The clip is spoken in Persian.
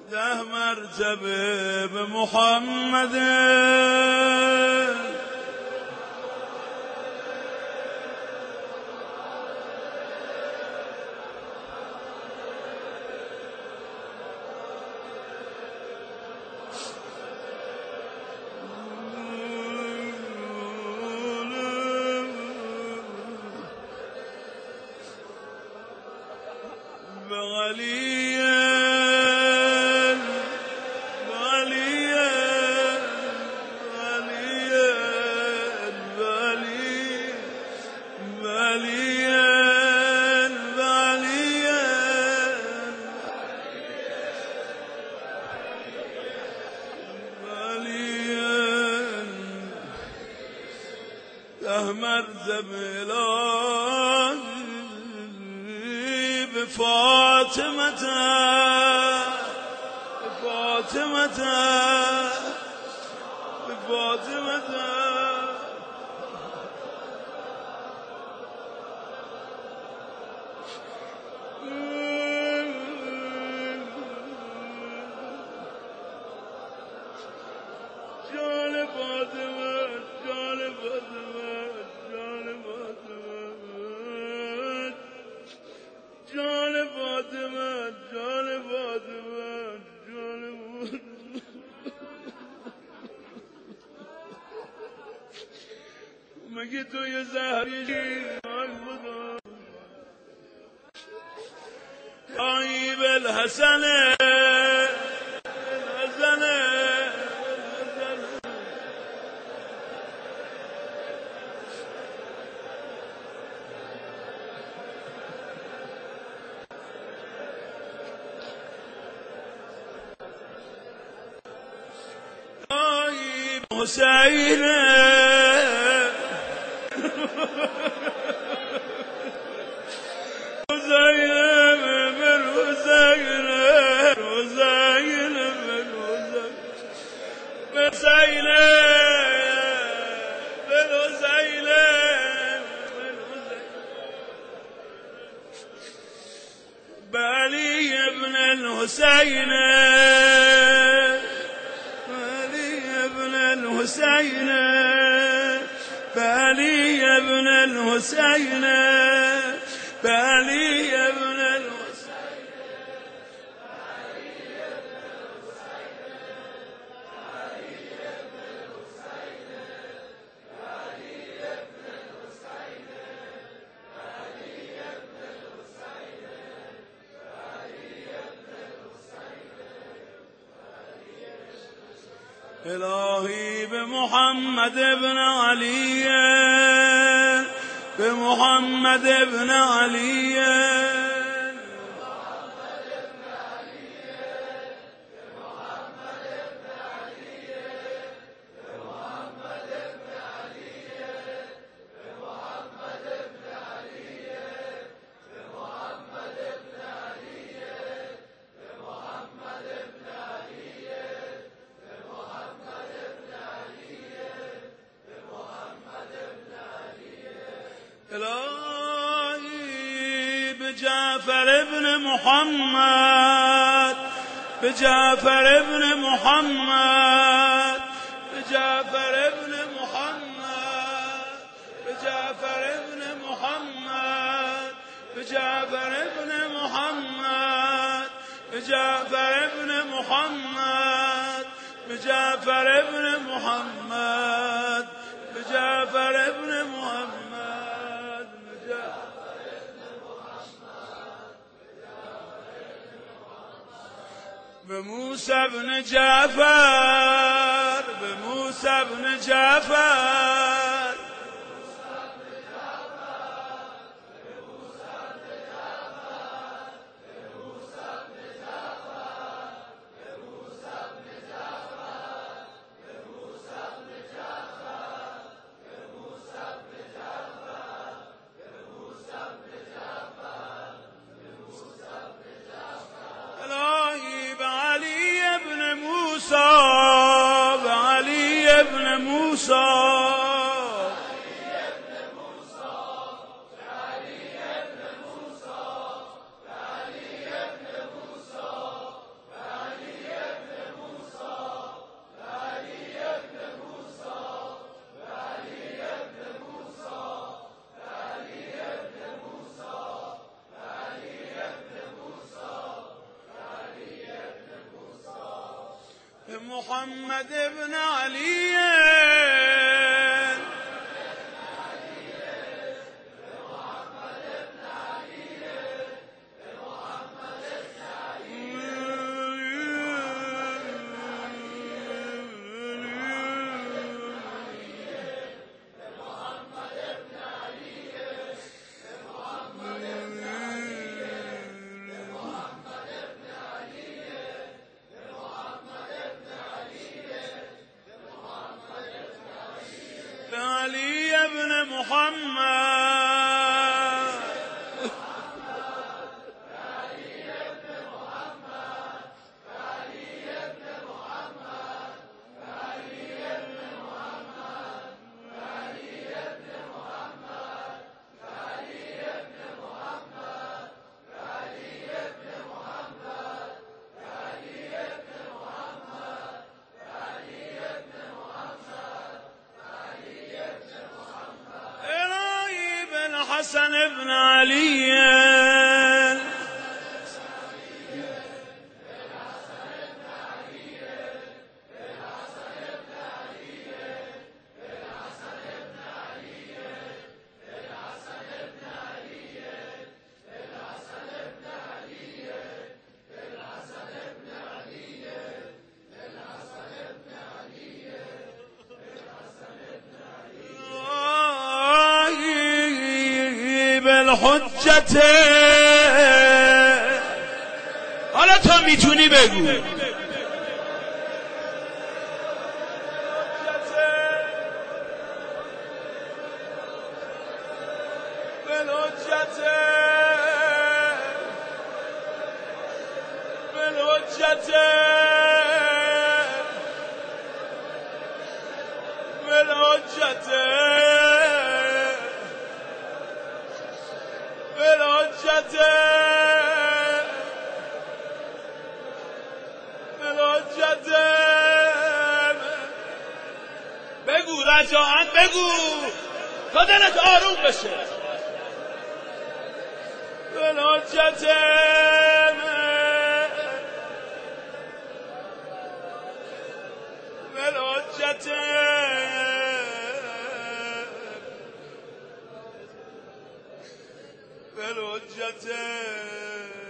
ده مرتبه به محمد مگه تو یه زهری قایب الحسنه حسینه بعلي ابن الحسين بعلي ابن الحسين بعلي ابن الحسين الهی به محمد ابن علی به محمد ابن علی جعفر ابن محمد بجعفر ابن محمد بجعفر ابن محمد بجعفر ابن محمد بجعفر ابن محمد بجعفر ابن محمد بجعفر ابن محمد بجعفر ابن محمد بموسى بن جعفر بموسى بن جعفر بعلي ابن موسى محمد ابن علي علي ابن محمد حسن ابن علي بالحجة. حالا تا میتونی بگو بالحجة بالحجة بالحجة بگو رجاءً بگو تا دلت آروم بشه. بالحجة بالحجة بالحجة